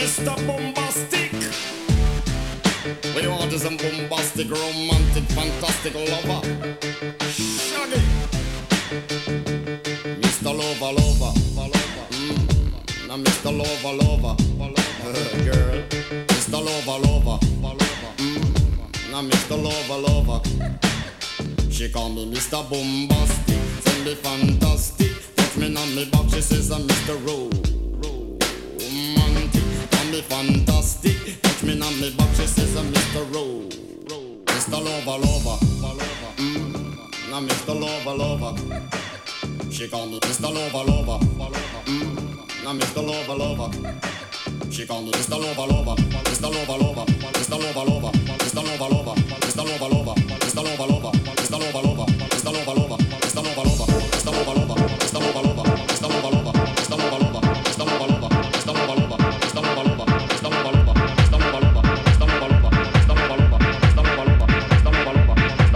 Mr. Bombastic. We want is some bombastic, romantic, fantastic lover. Shaggy. Mr. Lover, lover. Now Mr. Lover, lover. Girl. Mr. Lover, lover. Now Mr. Lover, lover. She call me Mr. Bombastic. Send me fantastic. Touch me on me back. She says I'm Mr. Romantic. Call me fantastic. Touch me on me back. She says I'm Mr. Mr. Lover, lover. Now Mr. Lover, lover. She call me Mr. Lover, lover. Now Mr. Lover, lover. She call me Mr. Lover, lover. Mr. Lover, lover. Mr. Lover, lover. Mr. Lover,